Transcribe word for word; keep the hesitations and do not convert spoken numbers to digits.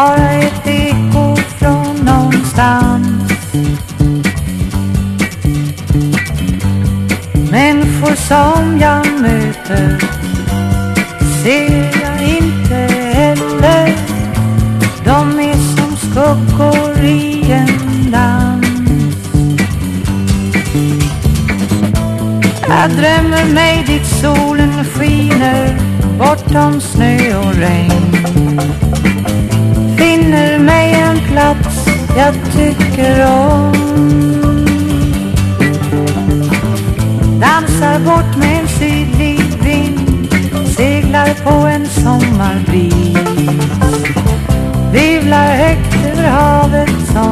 bara ett eko från någonstans. Människor som jag möter ser jag inte heller. De är som skuggor i en dans. Jag drömmer mig dit solen skiner bortom snö och regn. Finner mig en plats jag tycker om. Dansar bort med en sydlig vind. Seglar på en sommarbris. Vivlar högt över havet som